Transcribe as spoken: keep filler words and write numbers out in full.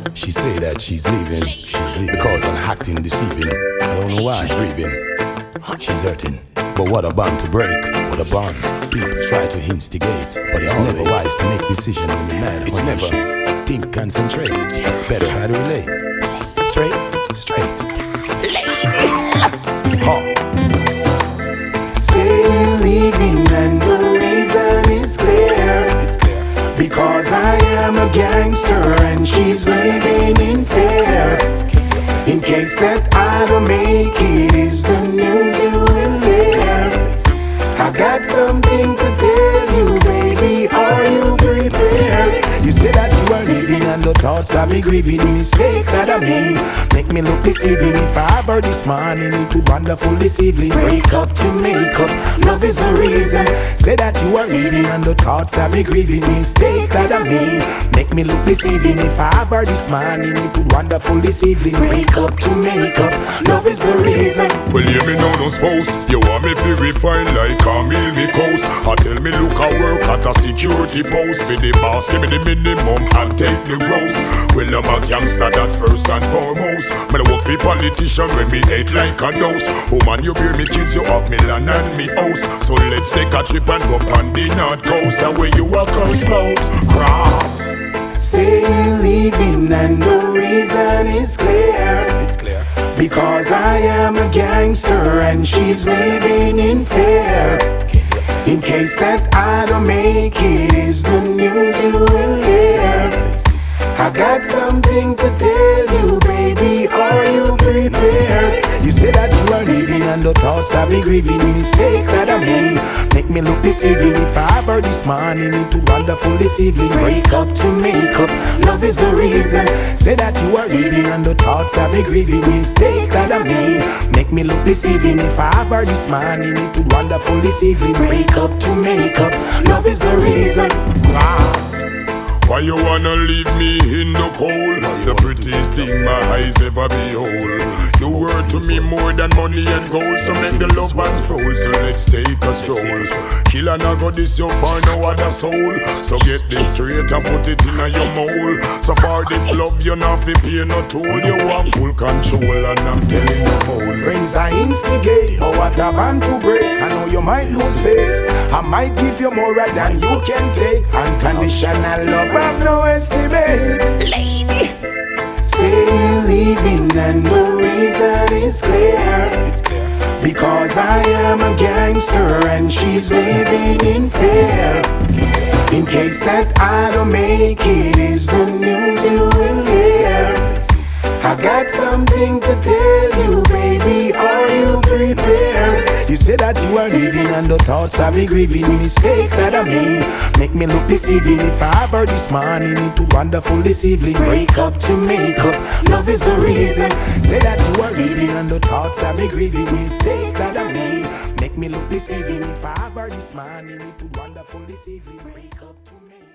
She say that she's leaving, she's leaving because I'm acting deceiving. I don't know why she's grieving, she's hurting. But what a bond to break, what a bond. People try to instigate, but it's never wise to make decisions in the matter. It's never think, concentrate. It's better try to relate. Straight, straight. Huh. Say you're leaving and the reason is clear. It's clear. Because I am a gangster and she's living in fear. In case that I don't make it, is the news you will hear. I got something to tell you, baby, are you prepared? You say that you are leaving and the thoughts of me grieving. Mistakes that I made make me look deceiving. If I ever this morning it would wonderful this evening. Break up to make up, love is the reason. Say that you are leaving and the thoughts of me grieving. Mistakes that I made make me look deceiving. If I ever this morning it would wonderful this evening. Break up to make up, love is the reason. Well, you me know no spouse. You want me to refine like Camille me coast. I tell me look I work at a security post. Be the boss, give me the minimum and take the gross. Well, I'm a gangster, that's first and foremost. But I work for politician when me hate like a dose. Oh man, you bear me kids, you have me land and me house. So let's take a trip and go on the north coast. And where you walk on smoke, cross. Say you're leaving and the reason is clear. It's clear. Because I am a gangster and she's living in fear. In case that I don't make it, is the news you will hear. I got something to tell you, baby, are you prepared? You say that you are leaving and the thoughts of me grieving. Mistakes that I made make me look deceiving. If I ever this morning it would wonderful this evening. Break up to make up, love is the reason. Say that you are leaving and the thoughts of me grieving. Mistakes that I made make me look deceiving. If I ever this morning it would wonderful this evening. Break up to make up, love is the reason. Wow. Why you wanna leave me in the cold? The prettiest thing my eyes ever behold. You were to me more than money and gold. So make the love unfold, so let's take a stroll. Kill and I got this you for no other soul. So get this straight and put it in a your mold. So for this love you not fi pay no toll. You have full control and I'm telling you whole. Friends I instigate, but what a band to break. I know you might lose faith. I might give you more than you can take. Unconditional love have no estimate. Lady, say you're leaving and the reason is clear. It's clear. Because I am a gangster and she's living in fear. In case that I don't make it, is the news you will hear. I got something to tell you, baby, are you prepared? You say that you are leaving and the thoughts of me grieving. Mistakes that I made make me look deceiving. If I ever this morning it would wonderful this evening. Break up to make up, love is the reason. Say that you are leaving and the thoughts of me grieving. Mistakes that I made make me look deceiving. If I ever this morning it would wonderful this evening. Break up to make